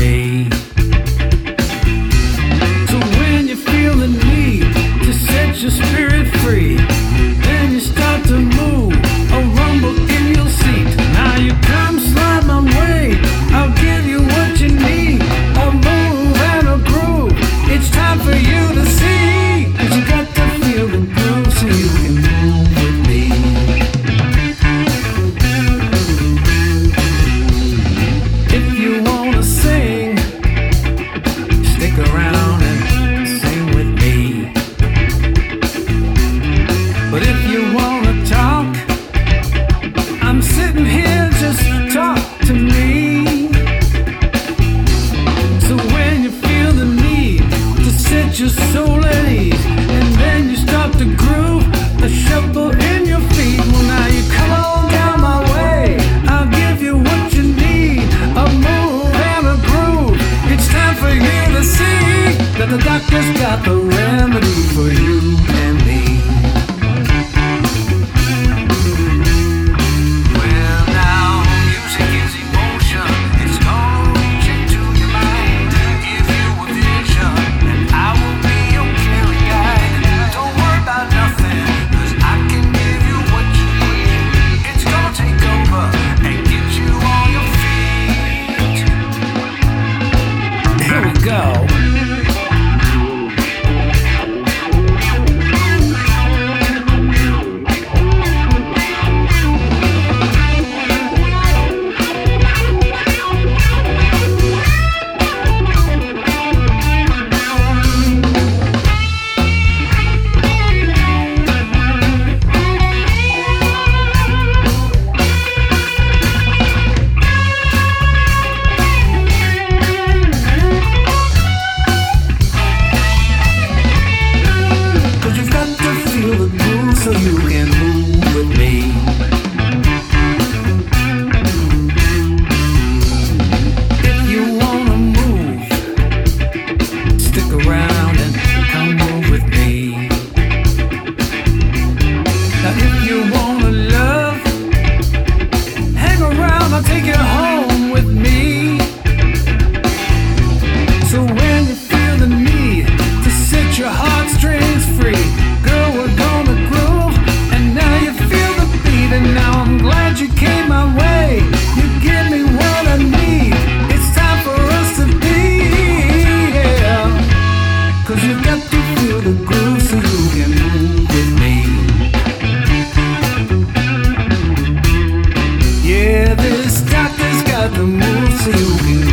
me. So when you feel the need to set your spirit free, then you start to move, a rumble in your seat. Now you come slide my way, I'll give you what you need, a move and a groove. It's time for you to see, 'cause you got to feel the groove so you can move with me. If you wanna sing, stick around and sing with me. But if you wanna talk, I'm sitting here, just talk to me. So when you feel the need to set your soul at ease, and then you start to groove, a shuffle in your feet. Well, now you come on down my way, I'll give you what you need, a move and a groove. It's time for you to see that the doctor's got the remedy for you and me. Well, now music is emotion, it's gonna reach into your mind, give you a vision, and I will be your carry guide. Don't worry about nothing, 'cause I can give you what you need. It's gonna take over and get you on your feet. Here we go. So you can move with me. If you wanna move, stick around and come move with me. Now if you wanna love, hang around, I'll take you home with me. So when you feel the need to set your heartstrings free, girl, we're gonna groove, and now you feel the beat, and now I'm glad you came my way. You give me what I need, it's time for us to be, yeah. 'Cause you got to feel the groove so you can move with me. Yeah, this doctor's got the move so you can